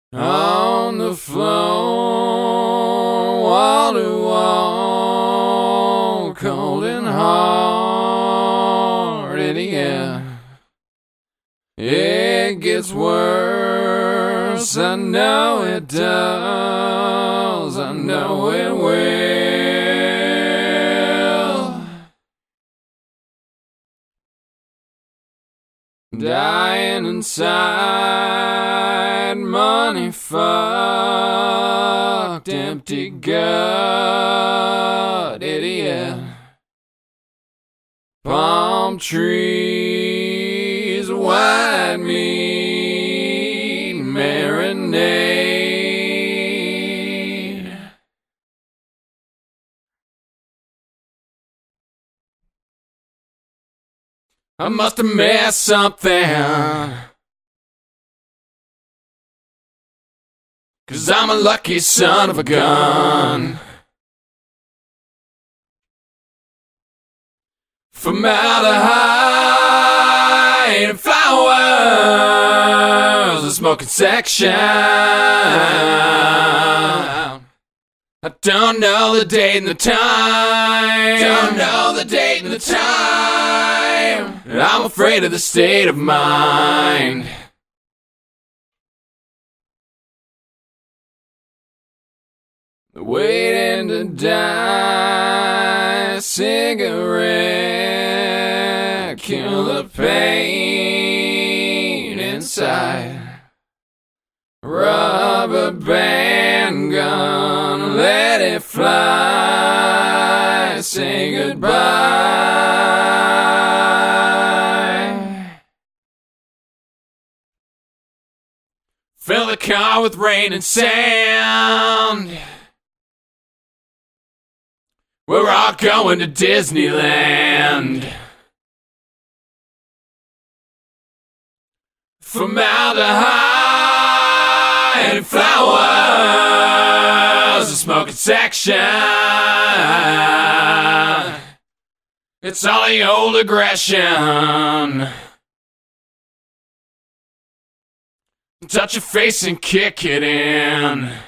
On the floor, wall to wall, cold and hard, yeah. It gets worse, I know it does, I know it will. Dying inside, money fucked, empty gut, idiot. Palm trees, white meat, marinade. I must have missed something, 'cause I'm a lucky son of a gun. Formaldehyde and flowers, a smoking section. I don't know the date and the time. Don't know the date and the time. And I'm afraid of the state of mind. Waiting to die, cigarette, kill the pain inside. Rubber band gun, let it fly, say goodbye. Fill the car with rain and sand. We're all going to Disneyland. Formaldehyde and flowers, a smoking section. It's all the old aggression. Touch your face and kick it in.